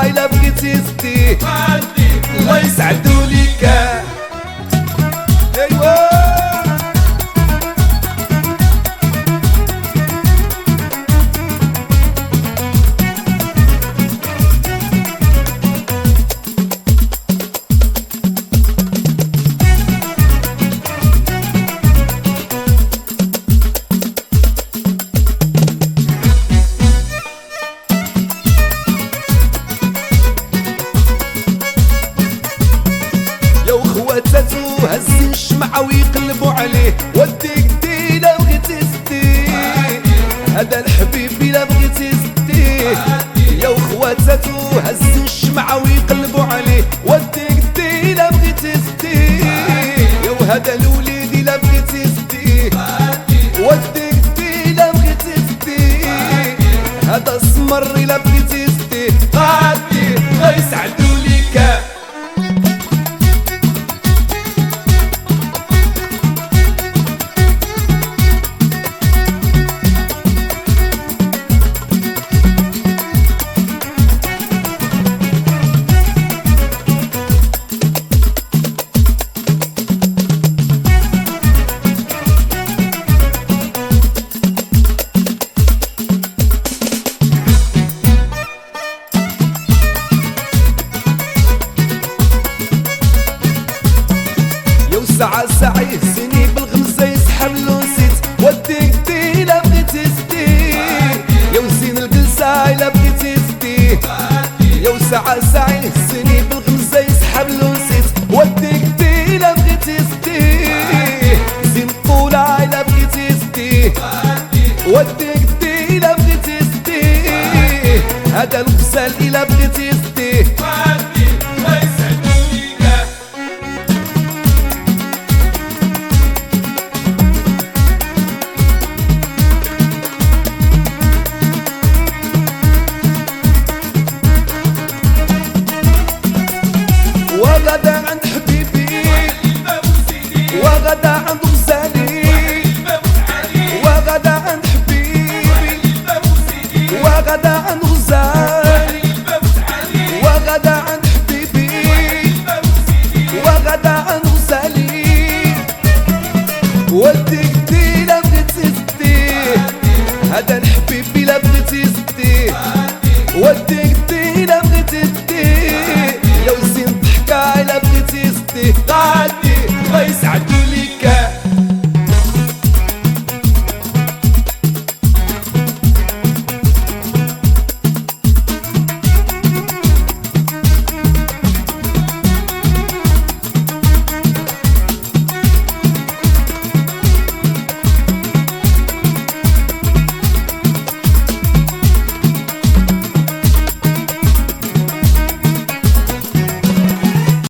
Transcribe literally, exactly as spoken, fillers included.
الا بغيتي زدي الله يسعدو ليك. ايوا خواتاتو هز الشمعة ويقلبوا عليه وديك دي لا بغيتي زدي هذا الحبيب لا بغيتي زدي. يا خواتاتو هز الشمعة ويقلبوا عليه وديك دي لا بغيتي زدي. يا وهذا الوليد لا بغيتي زدي وديك دي لا بغيتي زدي. هذا السمر لا بغيتي زدي غادي غيسعدو ليك. ساعة ساعة يهزني بالغمزة يسحب له نسيت وديك دي لا بغيتي زدي. يا وزين الجلسة لا بغيتي زدي. يا ساعة ساعة يهزني بالغمزة يسحب له نسيت وديك دي لا بغيتي زدي. زين الطولة لا بغيتي زدي وديك دي لا بغيتي زدي. هذا الغزال إلا بغيتي زدي وغدا عند حبيبي وغدا عند غزالي وغدا عند حبيبي وغدا عند غزالي وغدا عند حبيبي وغدا عند غزالي. وديك دي لا بغيتي زدي هذا الحبيبي لا بغيتي زدي وديك دي لا بغيتي زدي. يا وزين ضحكة لا بغيتي زدي